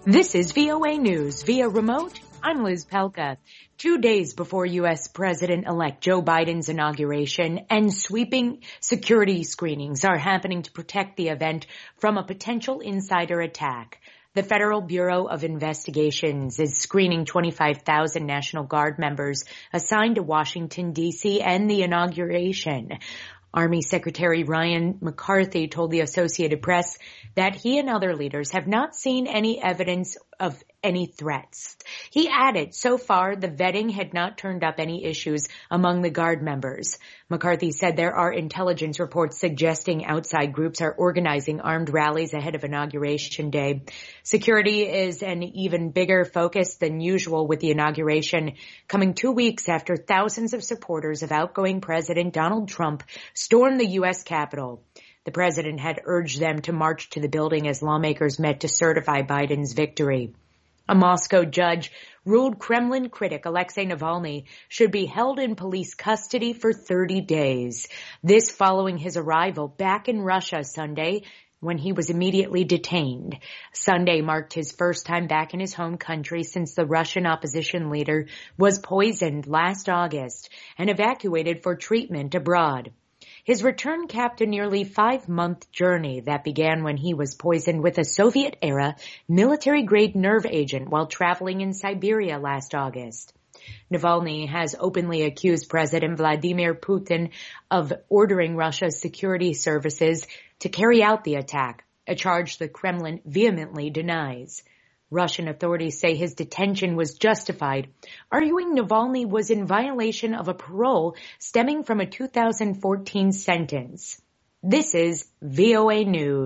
This is VOA News via remote. I'm Liz Pelka. 2 days before U.S. President-elect Joe Biden's inauguration and sweeping security screenings are happening to protect the event from a potential insider attack. The Federal Bureau of Investigations is screening 25,000 National Guard members assigned to Washington, D.C. and the inauguration. Army Secretary Ryan McCarthy told the Associated Press that he and other leaders have not seen any evidence of any threats. He added, so far, the vetting had not turned up any issues among the Guard members. McCarthy said there are intelligence reports suggesting outside groups are organizing armed rallies ahead of Inauguration Day. Security is an even bigger focus than usual, with the inauguration coming 2 weeks after thousands of supporters of outgoing President Donald Trump stormed the U.S. Capitol. The president had urged them to march to the building as lawmakers met to certify Biden's victory. A Moscow judge ruled Kremlin critic Alexei Navalny should be held in police custody for 30 days. This following his arrival back in Russia Sunday, when he was immediately detained. Sunday marked his first time back in his home country since the Russian opposition leader was poisoned last August and evacuated for treatment abroad. His return capped a nearly 5-month journey that began when he was poisoned with a Soviet-era military-grade nerve agent while traveling in Siberia last August. Navalny has openly accused President Vladimir Putin of ordering Russia's security services to carry out the attack, a charge the Kremlin vehemently denies. Russian authorities say his detention was justified, arguing Navalny was in violation of a parole stemming from a 2014 sentence. This is VOA News.